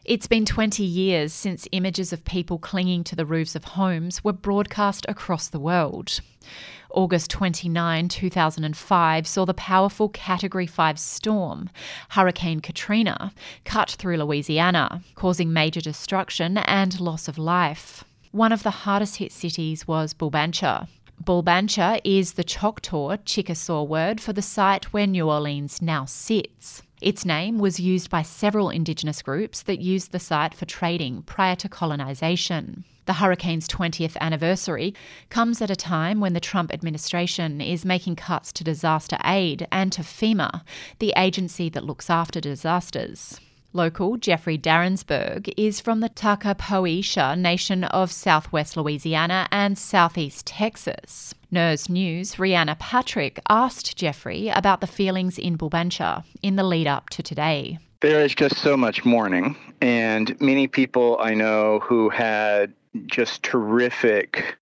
It's been 20 years since images of people clinging to the roofs of homes were broadcast across the world. August 29, 2005 saw the powerful Category 5 storm, Hurricane Katrina, cut through Louisiana, causing major destruction and loss of life. One of the hardest hit cities was Bulbancha. Bulbancha is the Choctaw Chickasaw word for the site where New Orleans now sits. Its name was used by several Indigenous groups that used the site for trading prior to colonisation. The hurricane's 20th anniversary comes at a time when the Trump administration is making cuts to disaster aid and to FEMA, the agency that looks after disasters. Local Jeffrey Darrensburg is from the Takapoisha Nation of southwest Louisiana and southeast Texas. NERS News' Rihanna Patrick asked Jeffrey about the feelings in Bulbancha in the lead up to today. There is just so much mourning, and many people I know who had just terrific,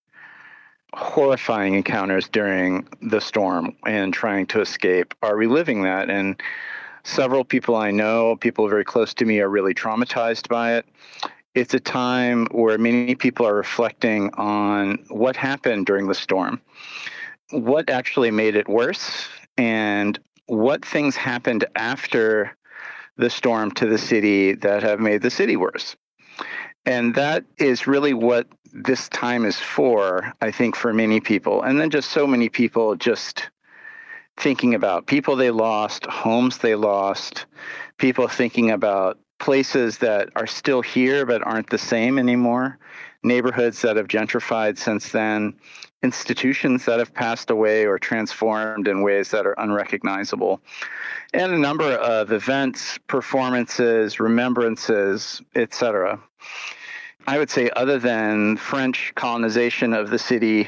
horrifying encounters during the storm and trying to escape are reliving that. And several people I know, people very close to me, are really traumatized by it. It's a time where many people are reflecting on what happened during the storm, what actually made it worse, and what things happened after the storm to the city that have made the city worse. And that is really what this time is for, I think, for many people. And then just so many people just thinking about people they lost, homes they lost, people thinking about places that are still here but aren't the same anymore, neighborhoods that have gentrified since then, institutions that have passed away or transformed in ways that are unrecognizable, and a number of events, performances, remembrances, etc. I would say other than French colonization of the city,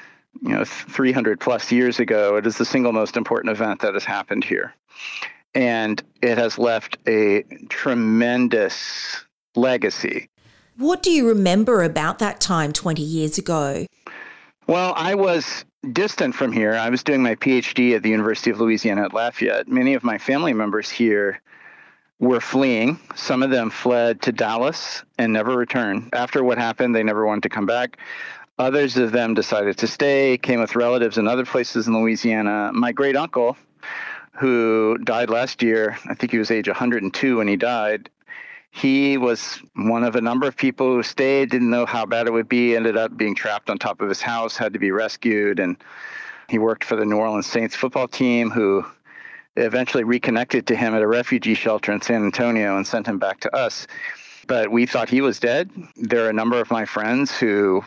300 plus years ago, it is the single most important event that has happened here. And it has left a tremendous legacy. What do you remember about that time 20 years ago? Well, I was distant from here. I was doing my PhD at the University of Louisiana at Lafayette. Many of my family members here were fleeing. Some of them fled to Dallas and never returned. After what happened, they never wanted to come back. Others of them decided to stay, came with relatives in other places in Louisiana. My great uncle, who died last year, I think he was age 102 when he died, he was one of a number of people who stayed, didn't know how bad it would be, ended up being trapped on top of his house, had to be rescued. And he worked for the New Orleans Saints football team, who eventually reconnected to him at a refugee shelter in San Antonio and sent him back to us. But we thought he was dead. There are a number of my friends who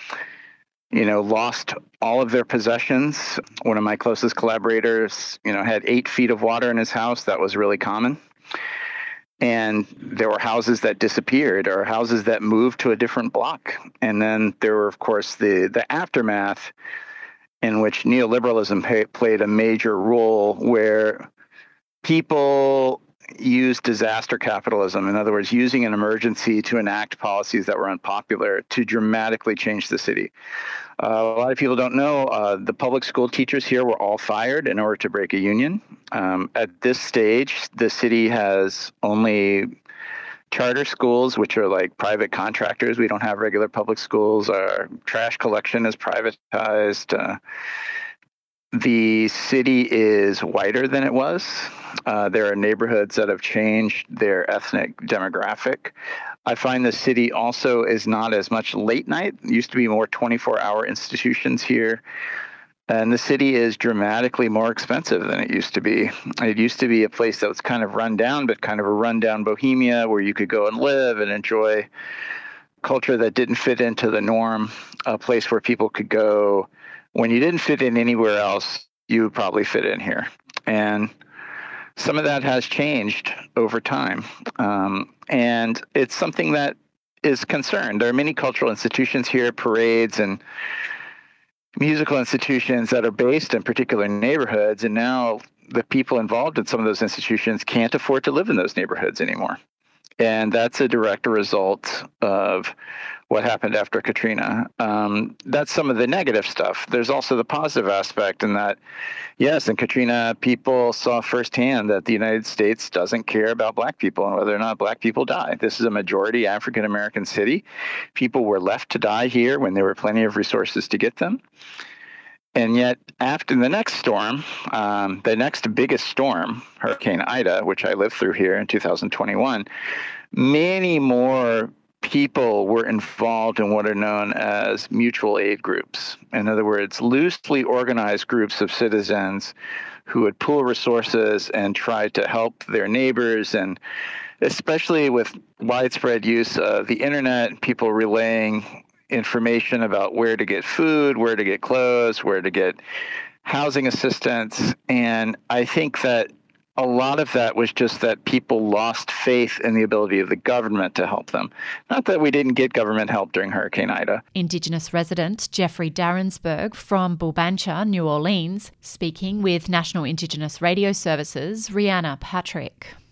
lost all of their possessions. One of my closest collaborators, had 8 feet of water in his house. That was really common. And there were houses that disappeared or houses that moved to a different block. And then there were, of course, the aftermath in which neoliberalism played a major role, where people used disaster capitalism, in other words, using an emergency to enact policies that were unpopular, to dramatically change the city. A lot of people don't know, the public school teachers here were all fired in order to break a union. At this stage, the city has only charter schools, which are like private contractors. We don't have regular public schools. Our trash collection is privatized. The city is whiter than it was. There are neighborhoods that have changed their ethnic demographic. I find the city also is not as much late night. It used to be more 24-hour institutions here. And the city is dramatically more expensive than it used to be. It used to be a place that was kind of run down, but kind of a rundown bohemia where you could go and live and enjoy culture that didn't fit into the norm, a place where people could go. When you didn't fit in anywhere else, you would probably fit in here. And some of that has changed over time. And it's something that is concerned. There are many cultural institutions here, parades and musical institutions that are based in particular neighborhoods. And now the people involved in some of those institutions can't afford to live in those neighborhoods anymore. And that's a direct result of what happened after Katrina. That's some of the negative stuff. There's also the positive aspect in that, yes, in Katrina, people saw firsthand that the United States doesn't care about Black people and whether or not Black people die. This is a majority African-American city. People were left to die here when there were plenty of resources to get them. And yet, after the next storm, the next biggest storm, Hurricane Ida, which I lived through here in 2021, many more people were involved in what are known as mutual aid groups. In other words, loosely organized groups of citizens who would pool resources and try to help their neighbors. And especially with widespread use of the internet, people relaying information about where to get food, where to get clothes, where to get housing assistance. And I think that a lot of that was just that people lost faith in the ability of the government to help them. Not that we didn't get government help during Hurricane Ida. Indigenous resident Jeffrey Darrensburg from Bulbancha, New Orleans, speaking with National Indigenous Radio Services, Rihanna Patrick.